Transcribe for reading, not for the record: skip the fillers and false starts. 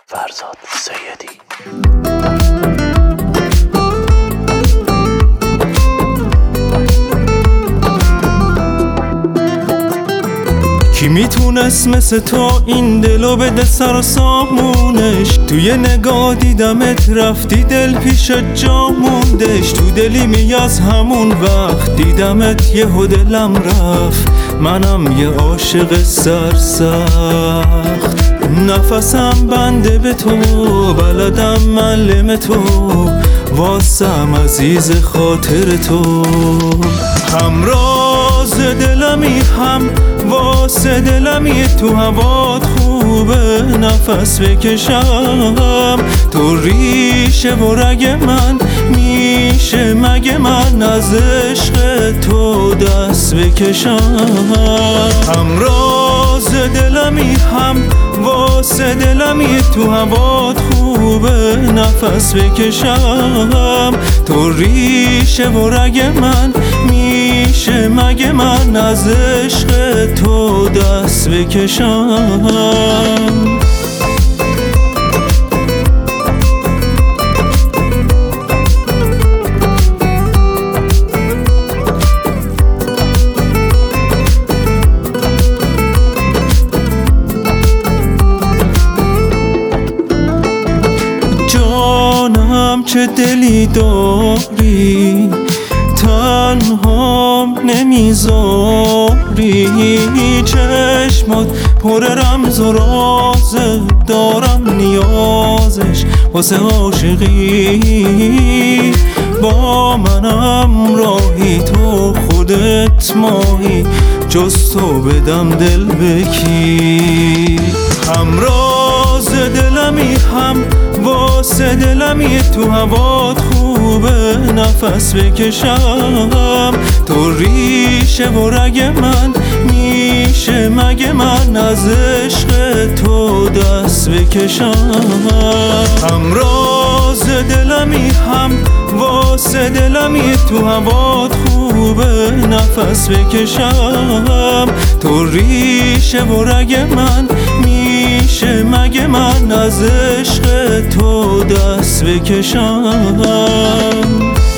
فرزاد سیدی. کی میتونست مثل تو این دلو بده سر و سامونش؟ توی نگاه دیدمت رفتی دل پیش جا موندش. تو دلی از همون وقت دیدمت یهو دلم رفت، منم یه عاشق سرسخت. نفسم بنده به تو، بلدم معلم تو، واسم عزیز خاطر تو. همراز دلمی هم واسه دلمی، تو هوات خوبه نفس بکشم. تو ریشه و رگ من میشه مگه من از عشق تو دست بکشم. همراز دلمی هم واسه دلمی، تو هوات خوبه نفس بکشم. تو ریشه و رگ من میشه مگه من از عشق تو دست بکشم. جانم چه دلی داری، تنهام نمیذاری. چشمات پر رمز و رازه، دارم نیازش واسه عاشقی. با منم راهی، تو خودت ماهی، جز تو بدم دل بکی. همراز دلمی هم واسه دلمی، تو هوات خوبه نفس بکشم. تو ریشه و رگ من میشه مگه من از عشق تو دست بکشم. همراز دلمی هم واسه دلمی، تو هوات خوبه نفس بکشم. تو ریشه و رگ من میشه مگه من از عشق تو دست بکشم.